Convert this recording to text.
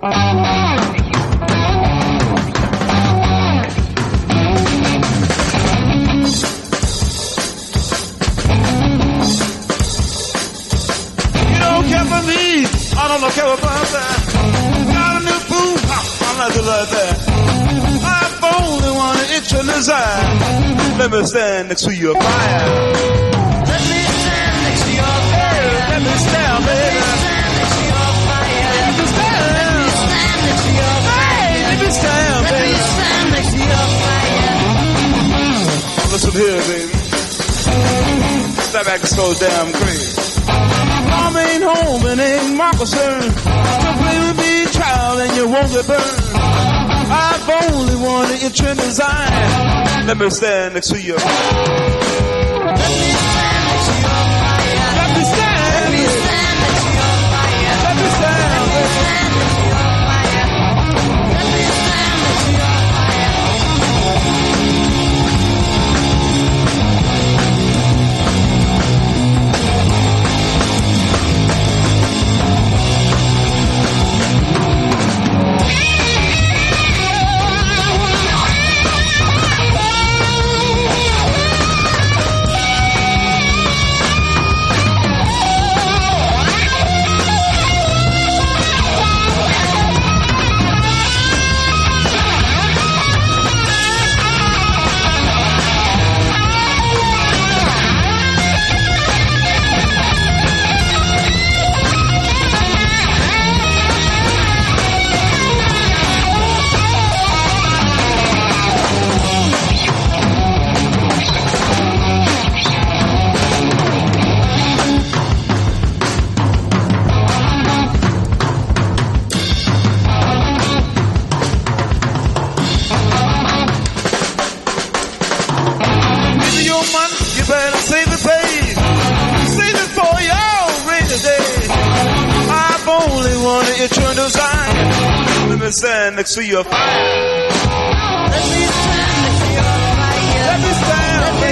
I don't care about that. Got a new boo, I'm not gonna like that. I've only one itch in his eye. Let me stand next to your fire. Let me stand next to your fire. Let me stand, baby. Let me stand next to your fire. Let me stand, baby. Let me stand next to your fire. Listen here, baby. Step back and slow down, crazy. Mom ain't home and ain't my concern. Don't play with me, child, and you won't get burned. I've only one itch in his eye. Let me stand next to you. Let me stand next to your fire. Let me stand. Let me stand next to your fire. Let me stand. Let me stand next to your fire. Let me stand next to your stand next to your fire. Let me stand next to your fire. Let me stand. Let me